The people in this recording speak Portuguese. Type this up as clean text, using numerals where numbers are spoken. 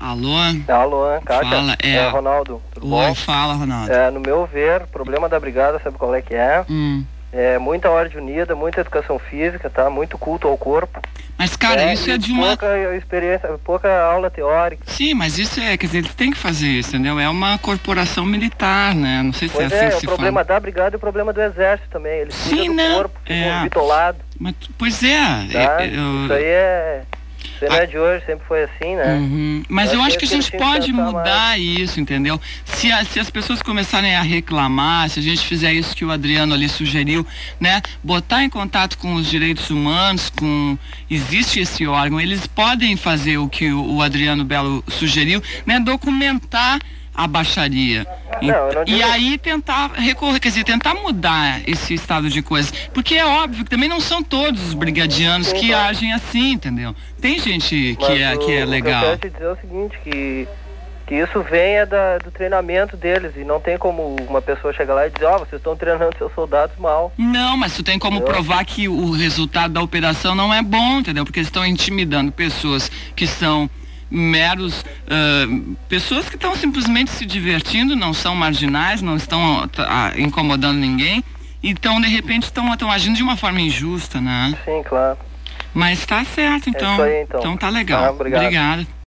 Alô? Alô, Kátia? Fala, Ronaldo, tudo Oi, bom? fala, Ronaldo. No meu ver, o problema da brigada, sabe qual é que é? É muita ordem unida, muita educação física, tá? Muito culto ao corpo. Mas, cara, isso é de uma... pouca experiência, pouca aula teórica. Sim, mas isso quer dizer, eles têm que fazer isso, entendeu? É uma corporação militar, né? Não sei se Pois é assim que o se problema fala. da brigada e o problema do exército também. Eles Sim, cuidam do corpo, ficam bitolados. Mas, pois é. Tá? Isso aí não é de hoje, sempre foi assim, né? Mas eu acho que a gente pode mudar mais. isso, entendeu? Se as pessoas começarem a reclamar, se a gente fizer isso que o Adriano ali sugeriu, né? Botar em contato com os direitos humanos, existe esse órgão, eles podem fazer o que o Adriano Belo sugeriu, né? Documentar a baixaria. E aí tentar recorrer, quer dizer, tentar mudar esse estado de coisas. Porque é óbvio que também não são todos os brigadianos que agem assim, entendeu? Tem gente que é legal. Eu quero te dizer o seguinte, que isso venha do treinamento deles, e não tem como uma pessoa chegar lá e dizer, vocês estão treinando seus soldados mal. Não, mas tu tem como provar que o resultado da operação não é bom, entendeu? Porque eles estão intimidando pessoas que são meros pessoas que estão simplesmente se divertindo, não são marginais, não estão incomodando ninguém, então de repente estão agindo de uma forma injusta, né? Sim, claro. Mas tá certo, então. É isso aí, então. Então tá legal. Obrigado. Obrigado.